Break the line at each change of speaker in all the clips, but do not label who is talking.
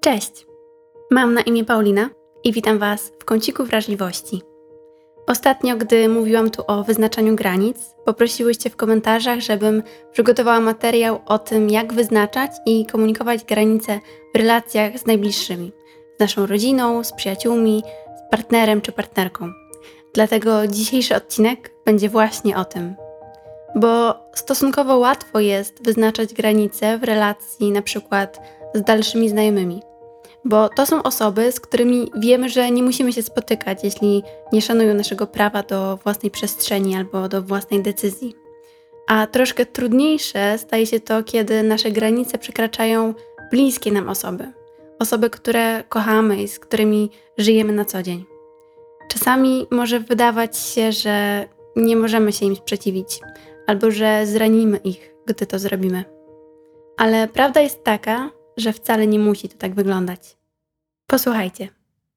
Cześć, mam na imię Paulina i witam Was w kąciku wrażliwości. Ostatnio, gdy mówiłam tu o wyznaczaniu granic, poprosiłyście w komentarzach, żebym przygotowała materiał o tym, jak wyznaczać i komunikować granice w relacjach z najbliższymi, z naszą rodziną, z przyjaciółmi, z partnerem czy partnerką. Dlatego dzisiejszy odcinek będzie właśnie o tym. Bo stosunkowo łatwo jest wyznaczać granice w relacji na przykład z dalszymi znajomymi. Bo to są osoby, z którymi wiemy, że nie musimy się spotykać, jeśli nie szanują naszego prawa do własnej przestrzeni albo do własnej decyzji. A troszkę trudniejsze staje się to, kiedy nasze granice przekraczają bliskie nam osoby. Osoby, które kochamy i z którymi żyjemy na co dzień. Czasami może wydawać się, że nie możemy się im sprzeciwić, albo że zranimy ich, gdy to zrobimy. Ale prawda jest taka, że wcale nie musi to tak wyglądać. Posłuchajcie.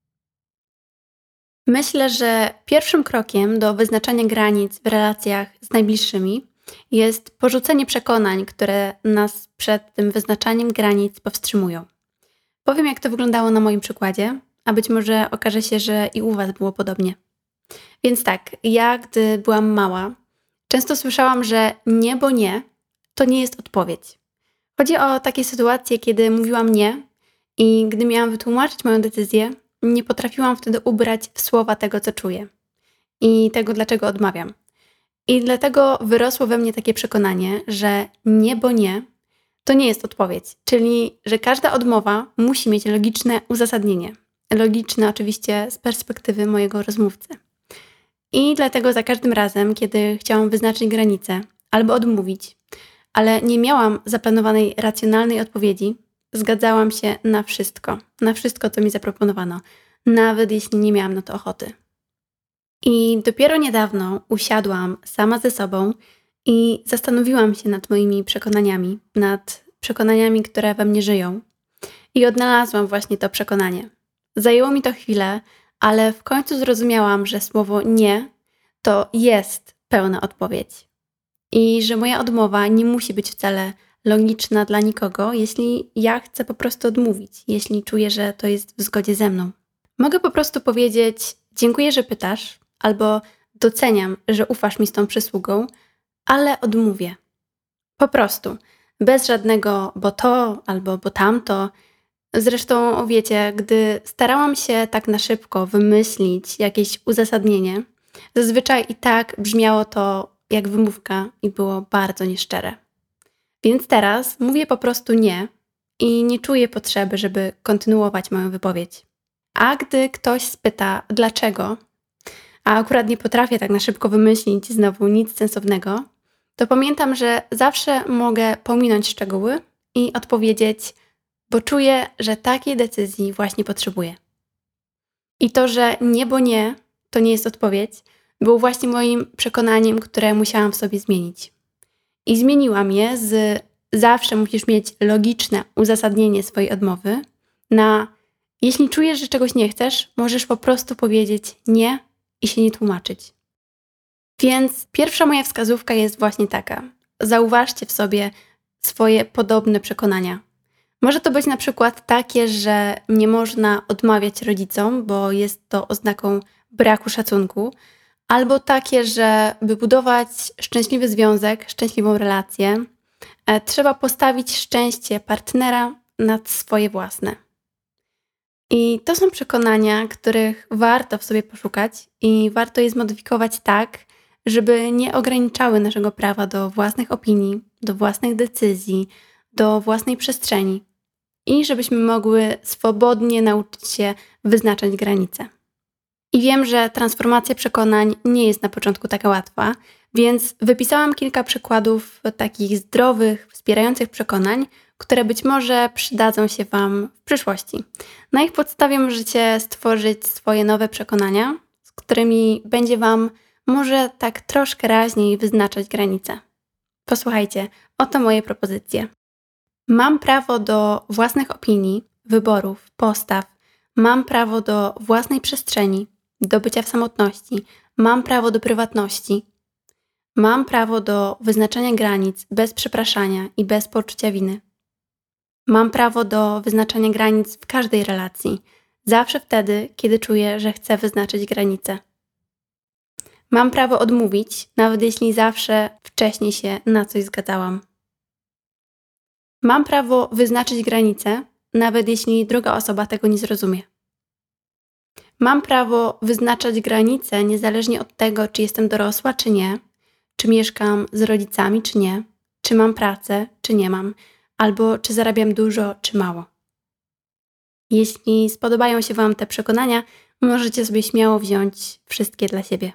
Myślę, że pierwszym krokiem do wyznaczania granic w relacjach z najbliższymi jest porzucenie przekonań, które nas przed tym wyznaczaniem granic powstrzymują. Powiem, jak to wyglądało na moim przykładzie, a być może okaże się, że i u Was było podobnie. Więc tak, ja gdy byłam mała, często słyszałam, że nie, bo nie, to nie jest odpowiedź. Chodzi o takie sytuacje, kiedy mówiłam nie i gdy miałam wytłumaczyć moją decyzję, nie potrafiłam wtedy ubrać w słowa tego, co czuję i tego, dlaczego odmawiam. I dlatego wyrosło we mnie takie przekonanie, że nie, bo nie, to nie jest odpowiedź. Czyli, że każda odmowa musi mieć logiczne uzasadnienie. Logiczne oczywiście z perspektywy mojego rozmówcy. I dlatego za każdym razem, kiedy chciałam wyznaczyć granicę albo odmówić, ale nie miałam zaplanowanej racjonalnej odpowiedzi, zgadzałam się na wszystko, co mi zaproponowano, nawet jeśli nie miałam na to ochoty. I dopiero niedawno usiadłam sama ze sobą i zastanowiłam się nad moimi przekonaniami, które we mnie żyją. I odnalazłam właśnie to przekonanie. Zajęło mi to chwilę, ale w końcu zrozumiałam, że słowo nie to jest pełna odpowiedź. I że moja odmowa nie musi być wcale logiczna dla nikogo, jeśli ja chcę po prostu odmówić, jeśli czuję, że to jest w zgodzie ze mną. Mogę po prostu powiedzieć: dziękuję, że pytasz, albo doceniam, że ufasz mi z tą przysługą, ale odmówię. Po prostu, bez żadnego bo to albo bo tamto. Zresztą wiecie, gdy starałam się tak na szybko wymyślić jakieś uzasadnienie, zazwyczaj i tak brzmiało to jak wymówka i było bardzo nieszczere. Więc teraz mówię po prostu nie i nie czuję potrzeby, żeby kontynuować moją wypowiedź. A gdy ktoś spyta dlaczego, a akurat nie potrafię tak na szybko wymyślić znowu nic sensownego, to pamiętam, że zawsze mogę pominąć szczegóły i odpowiedzieć: bo czuję, że takiej decyzji właśnie potrzebuję. I to, że nie, bo nie, to nie jest odpowiedź, było właśnie moim przekonaniem, które musiałam w sobie zmienić. I zmieniłam je z zawsze musisz mieć logiczne uzasadnienie swojej odmowy na jeśli czujesz, że czegoś nie chcesz, możesz po prostu powiedzieć nie i się nie tłumaczyć. Więc pierwsza moja wskazówka jest właśnie taka. Zauważcie w sobie swoje podobne przekonania. Może to być na przykład takie, że nie można odmawiać rodzicom, bo jest to oznaką braku szacunku, albo takie, że by budować szczęśliwy związek, szczęśliwą relację, trzeba postawić szczęście partnera nad swoje własne. I to są przekonania, których warto w sobie poszukać i warto je zmodyfikować tak, żeby nie ograniczały naszego prawa do własnych opinii, do własnych decyzji, do własnej przestrzeni i żebyśmy mogły swobodnie nauczyć się wyznaczać granice. I wiem, że transformacja przekonań nie jest na początku taka łatwa, więc wypisałam kilka przykładów takich zdrowych, wspierających przekonań, które być może przydadzą się Wam w przyszłości. Na ich podstawie możecie stworzyć swoje nowe przekonania, z którymi będzie Wam może tak troszkę raźniej wyznaczać granice. Posłuchajcie, oto moje propozycje. Mam prawo do własnych opinii, wyborów, postaw. Mam prawo do własnej przestrzeni, do bycia w samotności. Mam prawo do prywatności. Mam prawo do wyznaczania granic bez przepraszania i bez poczucia winy. Mam prawo do wyznaczania granic w każdej relacji, zawsze wtedy, kiedy czuję, że chcę wyznaczyć granice. Mam prawo odmówić, nawet jeśli zawsze wcześniej się na coś zgadzałam. Mam prawo wyznaczyć granice, nawet jeśli druga osoba tego nie zrozumie. Mam prawo wyznaczać granice niezależnie od tego, czy jestem dorosła, czy nie, czy mieszkam z rodzicami, czy nie, czy mam pracę, czy nie mam, albo czy zarabiam dużo, czy mało. Jeśli spodobają się Wam te przekonania, możecie sobie śmiało wziąć wszystkie dla siebie.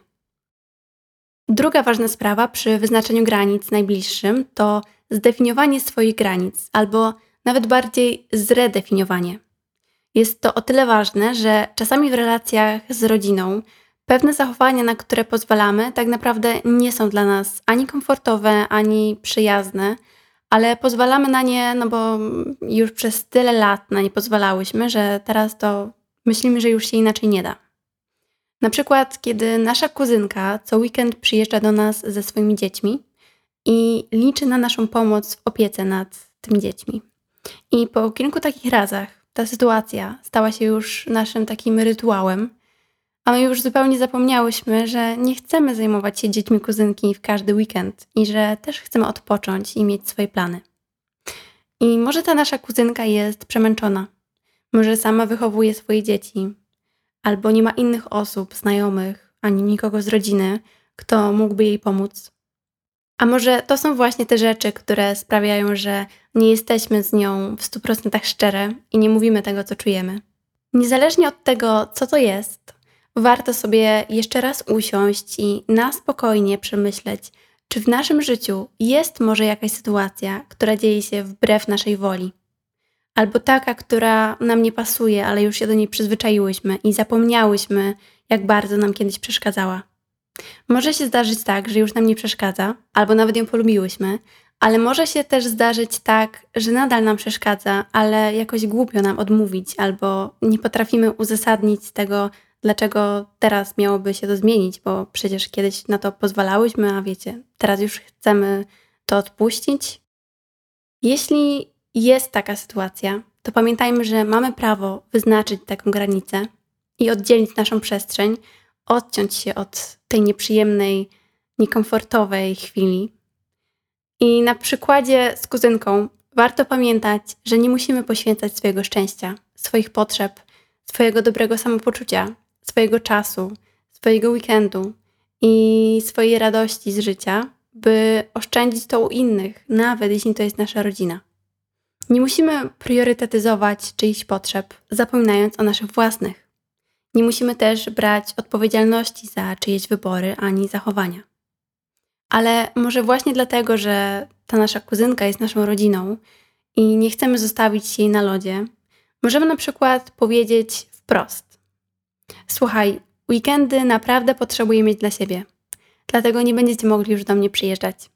Druga ważna sprawa przy wyznaczeniu granic najbliższym to zdefiniowanie swoich granic, albo nawet bardziej zredefiniowanie. Jest to o tyle ważne, że czasami w relacjach z rodziną pewne zachowania, na które pozwalamy, tak naprawdę nie są dla nas ani komfortowe, ani przyjazne, ale pozwalamy na nie, no bo już przez tyle lat na nie pozwalałyśmy, że teraz to myślimy, że już się inaczej nie da. Na przykład, kiedy nasza kuzynka co weekend przyjeżdża do nas ze swoimi dziećmi i liczy na naszą pomoc w opiece nad tymi dziećmi. I po kilku takich razach ta sytuacja stała się już naszym takim rytuałem, a my już zupełnie zapomniałyśmy, że nie chcemy zajmować się dziećmi kuzynki w każdy weekend i że też chcemy odpocząć i mieć swoje plany. I może ta nasza kuzynka jest przemęczona, może sama wychowuje swoje dzieci, albo nie ma innych osób, znajomych, ani nikogo z rodziny, kto mógłby jej pomóc. A może to są właśnie te rzeczy, które sprawiają, że nie jesteśmy z nią w 100% szczere i nie mówimy tego, co czujemy. Niezależnie od tego, co to jest, warto sobie jeszcze raz usiąść i na spokojnie przemyśleć, czy w naszym życiu jest może jakaś sytuacja, która dzieje się wbrew naszej woli. Albo taka, która nam nie pasuje, ale już się do niej przyzwyczaiłyśmy i zapomniałyśmy, jak bardzo nam kiedyś przeszkadzała. Może się zdarzyć tak, że już nam nie przeszkadza, albo nawet ją polubiłyśmy, ale może się też zdarzyć tak, że nadal nam przeszkadza, ale jakoś głupio nam odmówić, albo nie potrafimy uzasadnić tego, dlaczego teraz miałoby się to zmienić, bo przecież kiedyś na to pozwalałyśmy, a wiecie, teraz już chcemy to odpuścić. Jeśli jest taka sytuacja, to pamiętajmy, że mamy prawo wyznaczyć taką granicę i oddzielić naszą przestrzeń, odciąć się od tej nieprzyjemnej, niekomfortowej chwili. I na przykładzie z kuzynką warto pamiętać, że nie musimy poświęcać swojego szczęścia, swoich potrzeb, swojego dobrego samopoczucia, swojego czasu, swojego weekendu i swojej radości z życia, by oszczędzić to u innych, nawet jeśli to jest nasza rodzina. Nie musimy priorytetyzować czyichś potrzeb, zapominając o naszych własnych. Nie musimy też brać odpowiedzialności za czyjeś wybory ani zachowania. Ale może właśnie dlatego, że ta nasza kuzynka jest naszą rodziną i nie chcemy zostawić jej na lodzie, możemy na przykład powiedzieć wprost: słuchaj, weekendy naprawdę potrzebuję mieć dla siebie, dlatego nie będziecie mogli już do mnie przyjeżdżać.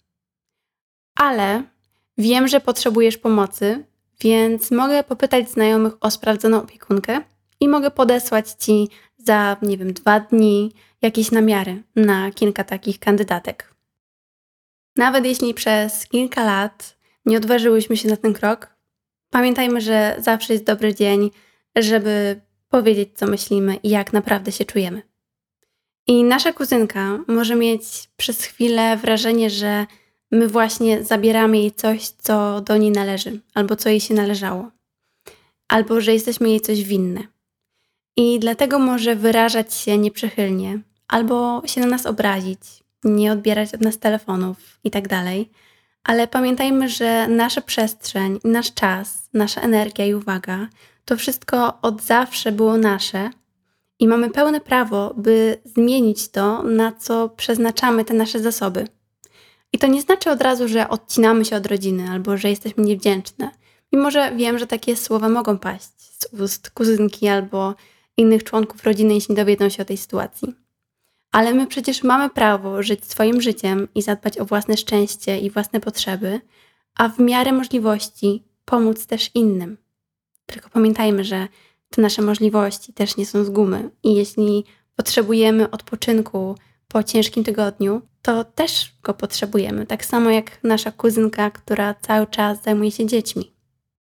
Ale wiem, że potrzebujesz pomocy, więc mogę popytać znajomych o sprawdzoną opiekunkę i mogę podesłać Ci za, 2 dni jakieś namiary na kilka takich kandydatek. Nawet jeśli przez kilka lat nie odważyłyśmy się na ten krok, pamiętajmy, że zawsze jest dobry dzień, żeby powiedzieć, co myślimy i jak naprawdę się czujemy. I nasza kuzynka może mieć przez chwilę wrażenie, że my właśnie zabieramy jej coś, co do niej należy, albo co jej się należało, albo że jesteśmy jej coś winne. I dlatego może wyrażać się nieprzychylnie, albo się na nas obrazić, nie odbierać od nas telefonów itd. Ale pamiętajmy, że nasza przestrzeń, nasz czas, nasza energia i uwaga, to wszystko od zawsze było nasze i mamy pełne prawo, by zmienić to, na co przeznaczamy te nasze zasoby. I to nie znaczy od razu, że odcinamy się od rodziny albo że jesteśmy niewdzięczne. Mimo że wiem, że takie słowa mogą paść z ust kuzynki albo innych członków rodziny, jeśli dowiedzą się o tej sytuacji. Ale my przecież mamy prawo żyć swoim życiem i zadbać o własne szczęście i własne potrzeby, a w miarę możliwości pomóc też innym. Tylko pamiętajmy, że te nasze możliwości też nie są z gumy i jeśli potrzebujemy odpoczynku po ciężkim tygodniu, to też go potrzebujemy. Tak samo jak nasza kuzynka, która cały czas zajmuje się dziećmi.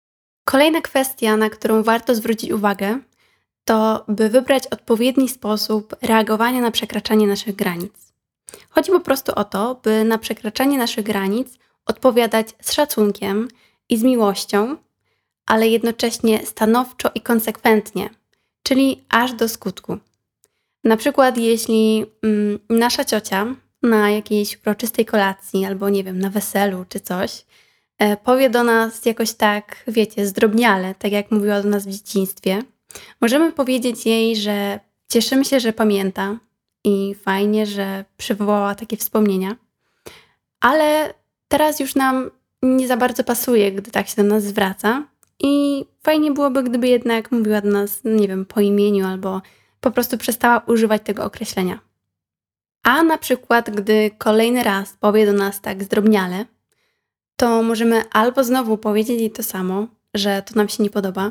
Kolejna kwestia, na którą warto zwrócić uwagę, to by wybrać odpowiedni sposób reagowania na przekraczanie naszych granic. Chodzi po prostu o to, by na przekraczanie naszych granic odpowiadać z szacunkiem i z miłością, ale jednocześnie stanowczo i konsekwentnie, czyli aż do skutku. Na przykład jeśli nasza ciocia na jakiejś uroczystej kolacji albo nie wiem, na weselu czy coś, powie do nas jakoś tak, wiecie, zdrobniale, tak jak mówiła do nas w dzieciństwie, możemy powiedzieć jej, że cieszymy się, że pamięta i fajnie, że przywołała takie wspomnienia, ale teraz już nam nie za bardzo pasuje, gdy tak się do nas zwraca i fajnie byłoby, gdyby jednak mówiła do nas, nie wiem, po imieniu albo po prostu przestała używać tego określenia. A na przykład, gdy kolejny raz powie do nas tak zdrobniale, to możemy albo znowu powiedzieć jej to samo, że to nam się nie podoba,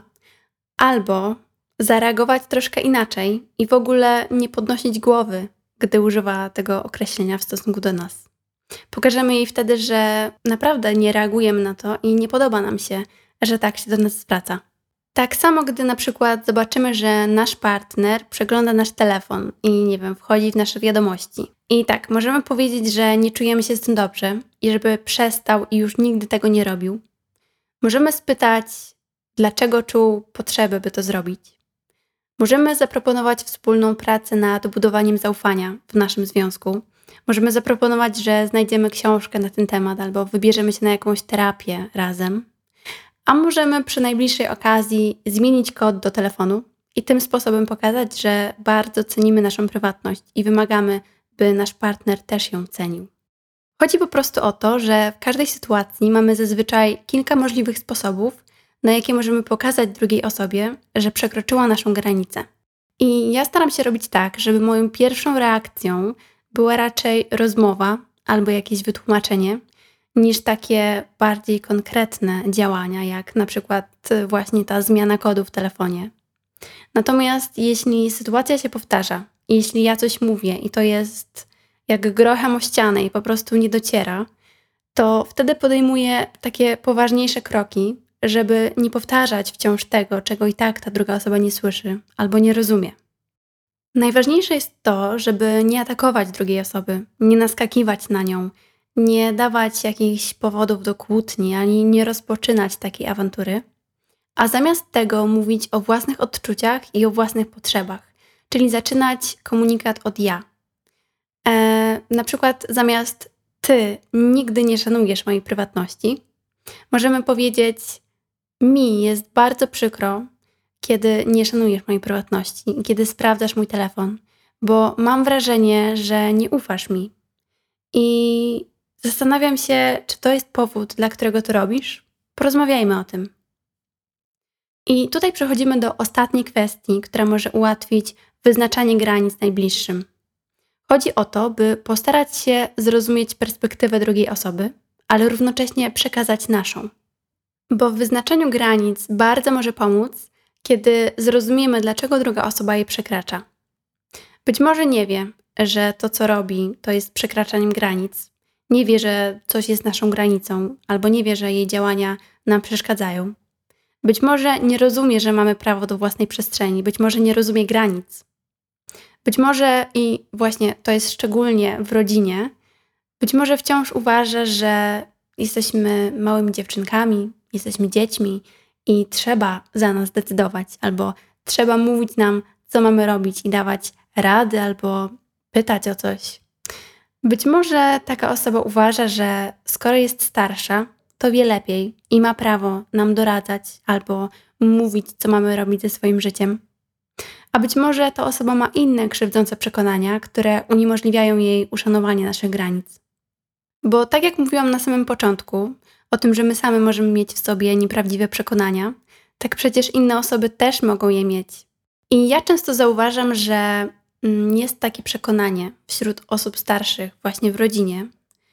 albo zareagować troszkę inaczej i w ogóle nie podnosić głowy, gdy używa tego określenia w stosunku do nas. Pokażemy jej wtedy, że naprawdę nie reagujemy na to i nie podoba nam się, że tak się do nas zwraca. Tak samo, gdy na przykład zobaczymy, że nasz partner przegląda nasz telefon i nie wiem, wchodzi w nasze wiadomości. I tak, możemy powiedzieć, że nie czujemy się z tym dobrze i żeby przestał i już nigdy tego nie robił. Możemy spytać, dlaczego czuł potrzebę, by to zrobić. Możemy zaproponować wspólną pracę nad budowaniem zaufania w naszym związku. Możemy zaproponować, że znajdziemy książkę na ten temat albo wybierzemy się na jakąś terapię razem. A możemy przy najbliższej okazji zmienić kod do telefonu i tym sposobem pokazać, że bardzo cenimy naszą prywatność i wymagamy, by nasz partner też ją cenił. Chodzi po prostu o to, że w każdej sytuacji mamy zazwyczaj kilka możliwych sposobów, na jakie możemy pokazać drugiej osobie, że przekroczyła naszą granicę. I ja staram się robić tak, żeby moją pierwszą reakcją była raczej rozmowa albo jakieś wytłumaczenie, niż takie bardziej konkretne działania, jak na przykład właśnie ta zmiana kodu w telefonie. Natomiast jeśli sytuacja się powtarza, jeśli ja coś mówię i to jest jak grochem o ścianę i po prostu nie dociera, to wtedy podejmuję takie poważniejsze kroki, żeby nie powtarzać wciąż tego, czego i tak ta druga osoba nie słyszy albo nie rozumie. Najważniejsze jest to, żeby nie atakować drugiej osoby, nie naskakiwać na nią, nie dawać jakichś powodów do kłótni, ani nie rozpoczynać takiej awantury, a zamiast tego mówić o własnych odczuciach i o własnych potrzebach, czyli zaczynać komunikat od ja. Na przykład zamiast ty nigdy nie szanujesz mojej prywatności, możemy powiedzieć mi jest bardzo przykro, kiedy nie szanujesz mojej prywatności, kiedy sprawdzasz mój telefon, bo mam wrażenie, że nie ufasz mi. I zastanawiam się, czy to jest powód, dla którego to robisz? Porozmawiajmy o tym. I tutaj przechodzimy do ostatniej kwestii, która może ułatwić wyznaczanie granic najbliższym. Chodzi o to, by postarać się zrozumieć perspektywę drugiej osoby, ale równocześnie przekazać naszą. Bo w wyznaczaniu granic bardzo może pomóc, kiedy zrozumiemy, dlaczego druga osoba je przekracza. Być może nie wie, że to, co robi, to jest przekraczaniem granic. Nie wie, że coś jest naszą granicą, albo nie wie, że jej działania nam przeszkadzają. Być może nie rozumie, że mamy prawo do własnej przestrzeni, być może nie rozumie granic. Być może, i właśnie to jest szczególnie w rodzinie, być może wciąż uważa, że jesteśmy małymi dziewczynkami, jesteśmy dziećmi i trzeba za nas decydować, albo trzeba mówić nam, co mamy robić i dawać rady, albo pytać o coś. Być może taka osoba uważa, że skoro jest starsza, to wie lepiej i ma prawo nam doradzać albo mówić, co mamy robić ze swoim życiem. A być może ta osoba ma inne krzywdzące przekonania, które uniemożliwiają jej uszanowanie naszych granic. Bo tak jak mówiłam na samym początku, o tym, że my same możemy mieć w sobie nieprawdziwe przekonania, tak przecież inne osoby też mogą je mieć. I ja często zauważam, że jest takie przekonanie wśród osób starszych, właśnie w rodzinie,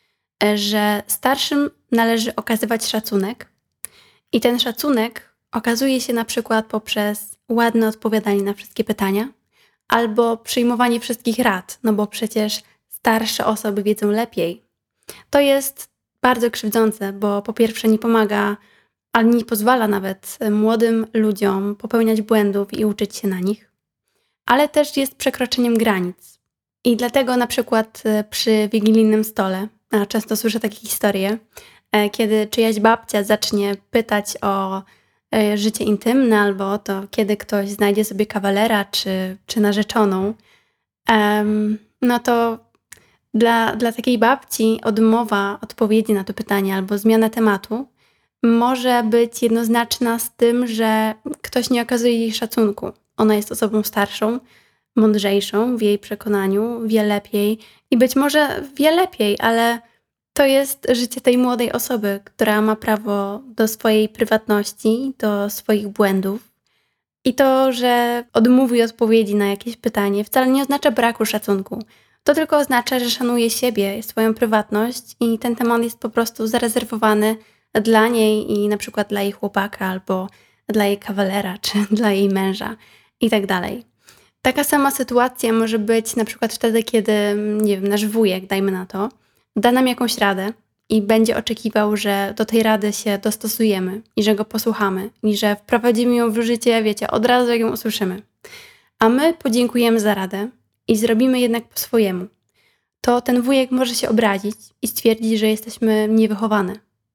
że starszym należy okazywać szacunek i ten szacunek okazuje się na przykład poprzez ładne odpowiadanie na wszystkie pytania albo przyjmowanie wszystkich rad, no bo przecież starsze osoby wiedzą lepiej. To jest bardzo krzywdzące, bo po pierwsze nie pomaga ale nie pozwala nawet młodym ludziom popełniać błędów i uczyć się na nich, ale też jest przekroczeniem granic. I dlatego na przykład przy wigilijnym stole, a często słyszę takie historie, kiedy czyjaś babcia zacznie pytać o życie intymne albo o to, kiedy ktoś znajdzie sobie kawalera czy narzeczoną, no to dla takiej babci odmowa odpowiedzi na to pytanie albo zmiana tematu może być jednoznaczna z tym, że ktoś nie okazuje jej szacunku. Ona jest osobą starszą, mądrzejszą w jej przekonaniu, wie lepiej i być może wie lepiej, ale to jest życie tej młodej osoby, która ma prawo do swojej prywatności, do swoich błędów. I to, że odmówi odpowiedzi na jakieś pytanie, wcale nie oznacza braku szacunku. To tylko oznacza, że szanuje siebie, swoją prywatność i ten temat jest po prostu zarezerwowany dla niej i na przykład dla jej chłopaka albo dla jej kawalera czy dla jej męża i tak dalej. Taka sama sytuacja może być na przykład wtedy, kiedy, nie wiem, nasz wujek, dajmy na to, da nam jakąś radę i będzie oczekiwał, że do tej rady się dostosujemy i że go posłuchamy i że wprowadzimy ją w życie, wiecie, od razu jak ją usłyszymy. A my podziękujemy za radę i zrobimy jednak po swojemu. To ten wujek może się obrazić i stwierdzić, że jesteśmy niewychowane.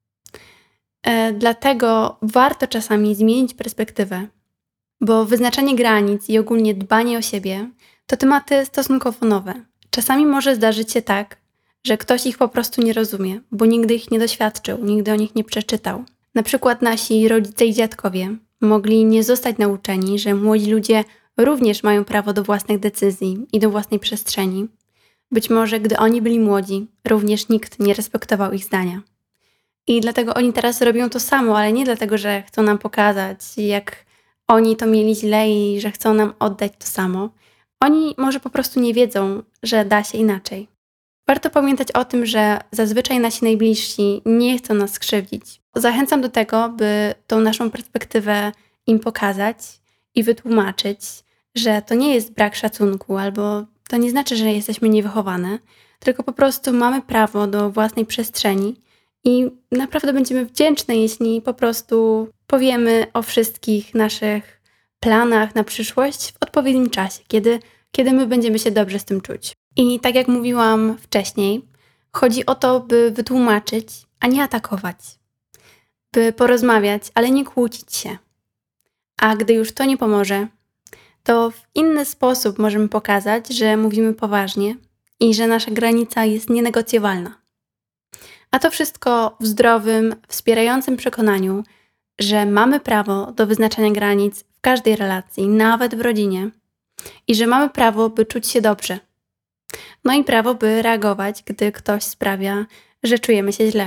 Dlatego warto czasami zmienić perspektywę, bo wyznaczanie granic i ogólnie dbanie o siebie to tematy stosunkowo nowe. Czasami może zdarzyć się tak, że ktoś ich po prostu nie rozumie, bo nigdy ich nie doświadczył, nigdy o nich nie przeczytał. Na przykład nasi rodzice i dziadkowie mogli nie zostać nauczeni, że młodzi ludzie również mają prawo do własnych decyzji i do własnej przestrzeni. Być może gdy oni byli młodzi, również nikt nie respektował ich zdania. I dlatego oni teraz robią to samo, ale nie dlatego, że chcą nam pokazać, jak oni to mieli źle i że chcą nam oddać to samo. Oni może po prostu nie wiedzą, że da się inaczej. Warto pamiętać o tym, że zazwyczaj nasi najbliżsi nie chcą nas skrzywdzić. Zachęcam do tego, by tą naszą perspektywę im pokazać i wytłumaczyć, że to nie jest brak szacunku albo to nie znaczy, że jesteśmy niewychowane, tylko po prostu mamy prawo do własnej przestrzeni i naprawdę będziemy wdzięczne, jeśli po prostu powiemy o wszystkich naszych planach na przyszłość w odpowiednim czasie, kiedy my będziemy się dobrze z tym czuć. I tak jak mówiłam wcześniej, chodzi o to, by wytłumaczyć, a nie atakować. By porozmawiać, ale nie kłócić się. A gdy już to nie pomoże, to w inny sposób możemy pokazać, że mówimy poważnie i że nasza granica jest nienegocjowalna. A to wszystko w zdrowym, wspierającym przekonaniu, że mamy prawo do wyznaczania granic w każdej relacji, nawet w rodzinie, i że mamy prawo, by czuć się dobrze. No i prawo, by reagować, gdy ktoś sprawia, że czujemy się źle.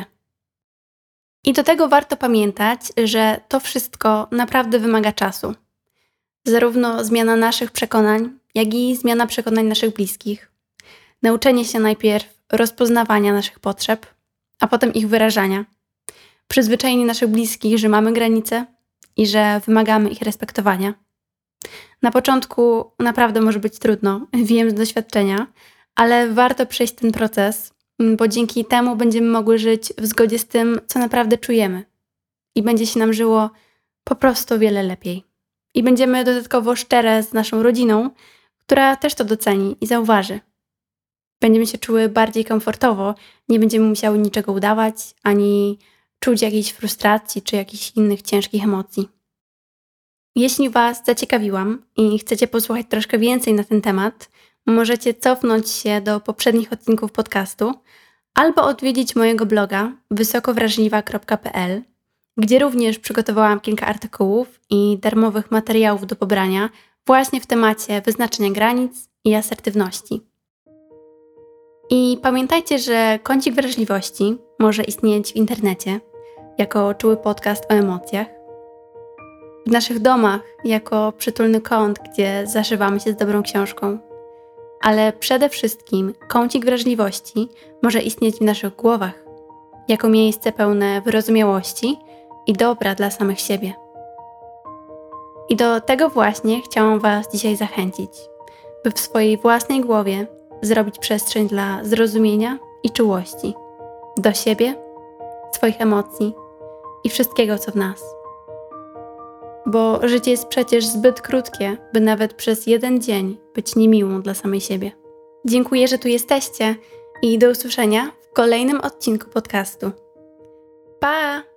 I do tego warto pamiętać, że to wszystko naprawdę wymaga czasu. Zarówno zmiana naszych przekonań, jak i zmiana przekonań naszych bliskich. Nauczenie się najpierw rozpoznawania naszych potrzeb, a potem ich wyrażania. Przyzwyczajenie naszych bliskich, że mamy granice i że wymagamy ich respektowania. Na początku naprawdę może być trudno, wiem z doświadczenia, ale warto przejść ten proces, bo dzięki temu będziemy mogły żyć w zgodzie z tym, co naprawdę czujemy. I będzie się nam żyło po prostu o wiele lepiej. I będziemy dodatkowo szczere z naszą rodziną, która też to doceni i zauważy. Będziemy się czuły bardziej komfortowo, nie będziemy musiały niczego udawać, ani czuć jakiejś frustracji czy jakichś innych ciężkich emocji. Jeśli Was zaciekawiłam i chcecie posłuchać troszkę więcej na ten temat, możecie cofnąć się do poprzednich odcinków podcastu albo odwiedzić mojego bloga wysokowrażliwa.pl, gdzie również przygotowałam kilka artykułów i darmowych materiałów do pobrania właśnie w temacie wyznaczenia granic i asertywności. I pamiętajcie, że Kącik Wrażliwości może istnieć w internecie jako czuły podcast o emocjach, w naszych domach jako przytulny kąt, gdzie zaszywamy się z dobrą książką. Ale przede wszystkim Kącik Wrażliwości może istnieć w naszych głowach, jako miejsce pełne wyrozumiałości i dobra dla samych siebie. I do tego właśnie chciałam Was dzisiaj zachęcić, by w swojej własnej głowie zrobić przestrzeń dla zrozumienia i czułości do siebie, swoich emocji i wszystkiego, co w nas. Bo życie jest przecież zbyt krótkie, by nawet przez jeden dzień być niemiłą dla samej siebie. Dziękuję, że tu jesteście i do usłyszenia w kolejnym odcinku podcastu. Pa!